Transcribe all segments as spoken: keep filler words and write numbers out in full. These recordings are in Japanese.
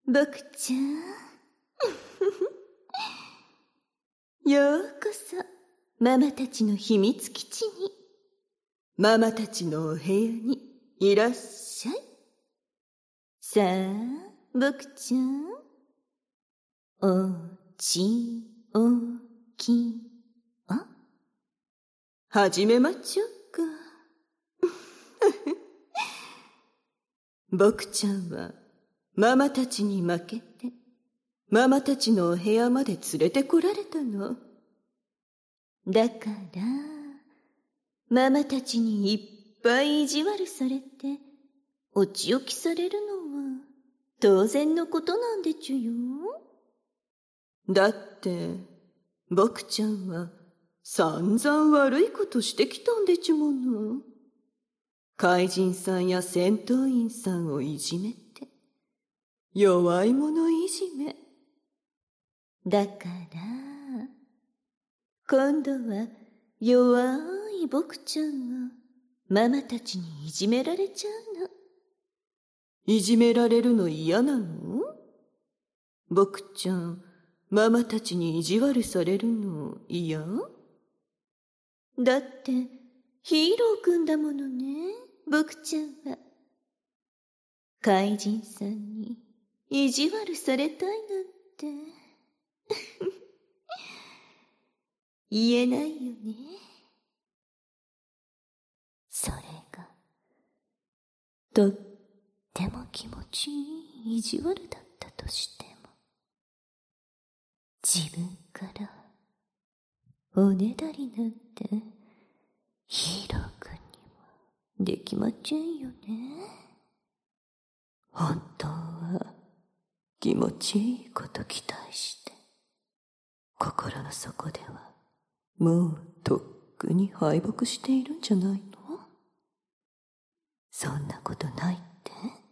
僕ちゃん。ようこそ、ママたちの秘密基地に。ママたちのお部屋にいらっしゃい。さあ、僕ちゃん。おちおきあ始めまちょうか。僕ちゃんは、ママたちに負けて、ママたちのお部屋まで連れてこられたの。だから、ママたちにいっぱい意地悪されて、おちおきされるのは、当然のことなんでちゅよ。だって、僕ちゃんは、散々悪いことしてきたんでちゅもの。怪人さんや戦闘員さんをいじめて、弱い者いじめ。だから、今度は弱い僕ちゃんがママたちにいじめられちゃうの。いじめられるの嫌なの？僕ちゃん、ママたちに意地悪されるの嫌？だってヒーローくんだものね、僕ちゃんは。怪人さんに意地悪されたいなんて言えないよね。それがとっても気持ちいい意地悪だったとしても、自分からおねだりなんてヒーローくんにはできまちぇんよね。本当は気持ちいいこと期待して心の底ではもうとっくに敗北しているんじゃないの？そんなことないって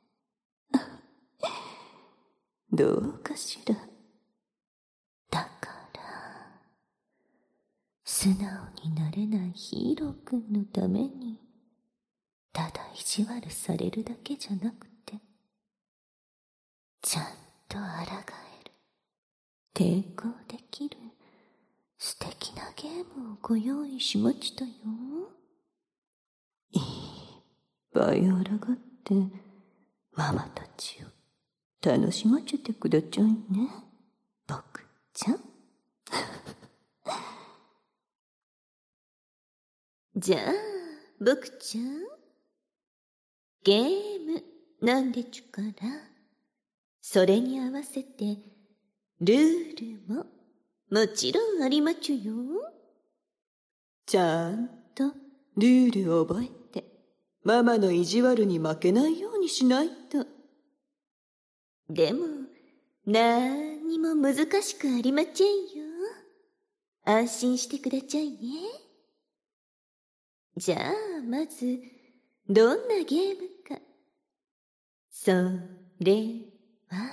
どうかしら。だから素直になれないヒーローくんのためにただ意地悪されるだけじゃなくて、ちゃんと抗える、抵抗できる素敵なゲームをご用意しましたよ。いっぱい抗ってママたちを楽しませてくだちゃいね、僕ちゃん。じゃあ僕ちゃん、ゲームなんでちゅから、それに合わせてルールももちろんありまちゅよ。ちゃんとルールを覚えてママの意地悪に負けないようにしないと。でもなーにも難しくありまちぇんよ。安心してくだちゃいね。じゃあまずどんなゲームか。それは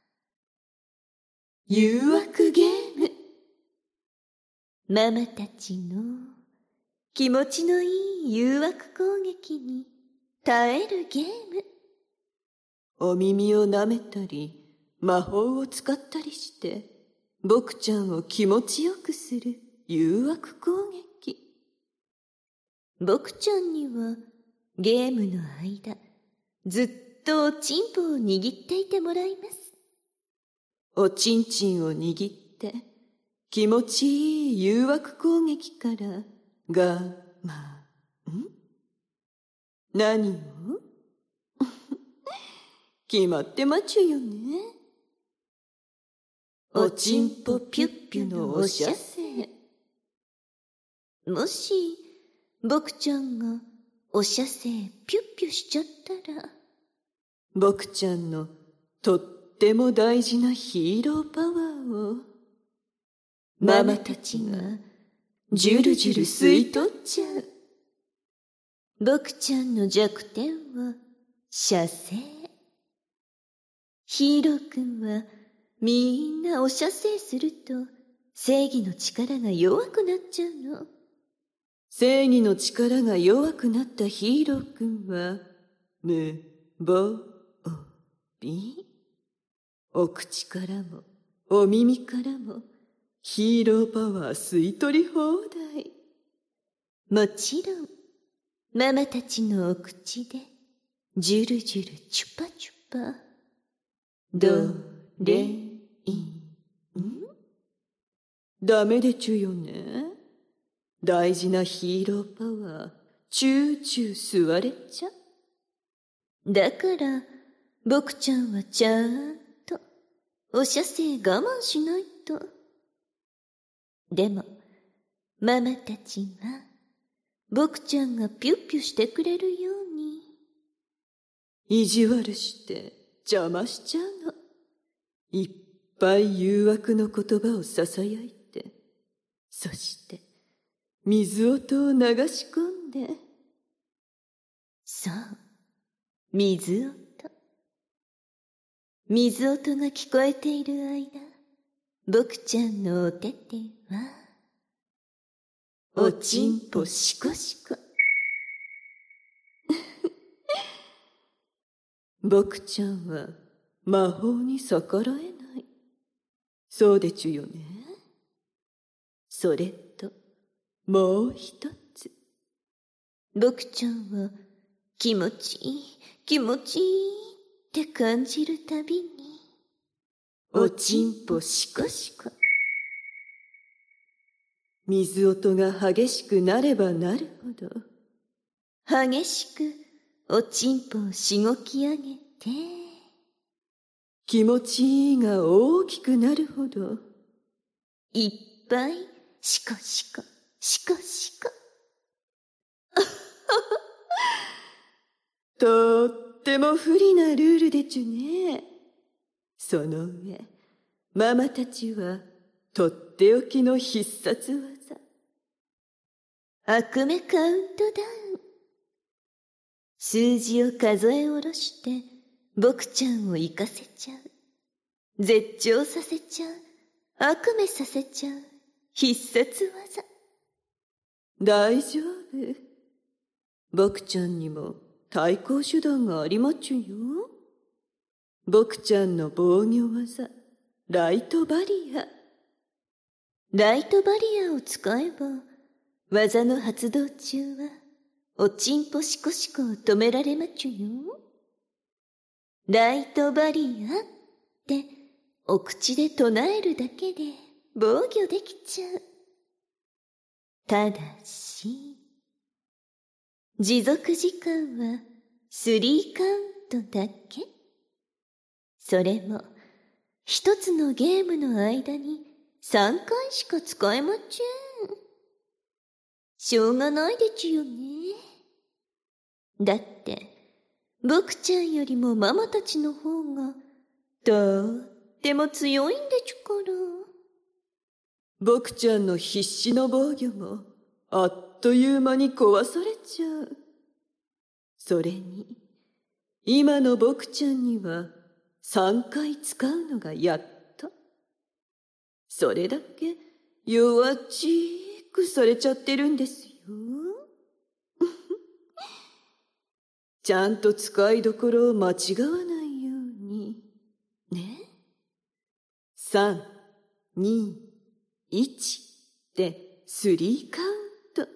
誘惑ゲーム。ママたちの気持ちのいい誘惑攻撃に耐えるゲーム。お耳を舐めたり魔法を使ったりして僕ちゃんを気持ちよくする誘惑攻撃。僕ちゃんにはゲームの間ずっとおちんぽを握っていてもらいます。おちんちんを握って気持ちいい誘惑攻撃からがまん何を決まってまちゅよね。おちんぽぴゅっぴゅのお射精。もし僕ちゃんがお射精ぴゅっぴゅしちゃったら、僕ちゃんのとっても大事なヒーローパワーをママたちがジュルジュル吸い取っちゃう。僕ちゃんの弱点は射精。ヒーローくんはみんなお射精すると正義の力が弱くなっちゃうの。正義の力が弱くなったヒーローくんは無防備。 お口からもお耳からもヒーローパワー吸い取り放題。 もちろん、ママたちのお口で、ジュルジュルチュパチュパ。 どれいんダメでちゅよね。大事なヒーローパワー、チューチュー吸われちゃ。 だから、僕ちゃんはちゃんと、お射精我慢しないと。でも、ママたちは、僕ちゃんがピュッピュしてくれるように。 意地悪して邪魔しちゃうの。いっぱい誘惑の言葉をささやいて、そして、水音を流し込んで。 そう、水音。水音が聞こえている間、僕ちゃんのお手手は、おちんぽしこしこ。 僕ちゃんは魔法に逆らえない。そうでちゅよね。それと、もう一つ。 僕ちゃんは気持ちいい、気持ちいいって感じるたびに、 おちんぽしこしこ。水音が激しくなればなるほど、 激しくおちんぽをしごき上げて、 気持ちいいが大きくなるほど、 いっぱいしこしこ、しこしこ。 とっても不利なルールでちゅね。その上、ママたちはとっておきの必殺技。 悪夢カウントダウン。数字を数え下ろして、僕ちゃんを行かせちゃう。絶頂させちゃう。悪夢させちゃう。必殺技。 大丈夫。僕ちゃんにも対抗手段がありまちゅよ。僕ちゃんの防御技、ライトバリア。 ライトバリアを使えば、技の発動中は、おちんぽしこしこを止められまちゅよ。ライトバリアって、お口で唱えるだけで防御できちゃう。ただし、持続時間はスリーカウントだけ。それも、一つのゲームの間に三回しか使えまちゅん。しょうがないでちゅよね。だって、僕ちゃんよりもママたちの方が、とっても強いんでちゅから。 僕ちゃんの必死の防御も、あっという間に壊されちゃう。それに、今の僕ちゃんには、三回使うのがやっと。それだけ弱っちくされちゃってるんですよ。ちゃんと使いどころを間違わないように。ね。三、二、一でスリーカウント。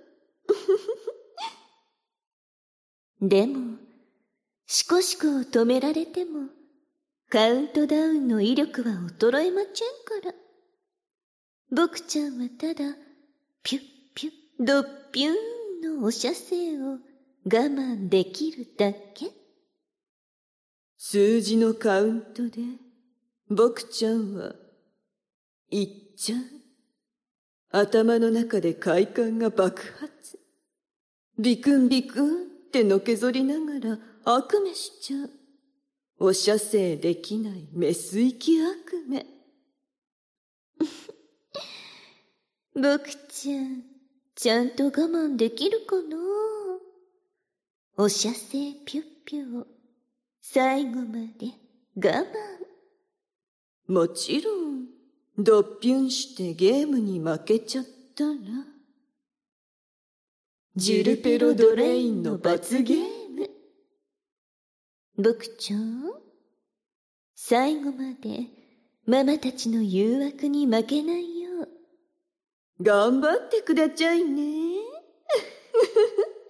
でも、しこしこを止められても、カウントダウンの威力は衰えまちゃんから。僕ちゃんはただ、ピュッピュッ、ドッピューンのお射精を我慢できるだけ。 数字のカウントで、僕ちゃんは、いっちゃん。頭の中で快感が爆発。ビクンビクンってのけぞりながら悪夢しちゃう。お射精できないメス行き悪夢。 僕ちゃん、ちゃんと我慢できるかな？お射精ピュッピュを最後まで我慢。 もちろん、ドッピュンしてゲームに負けちゃったら、 ジュルペロドレインの罰ゲーム。僕ちゃん、 最後までママたちの誘惑に負けないよう。 頑張ってくだちゃいね。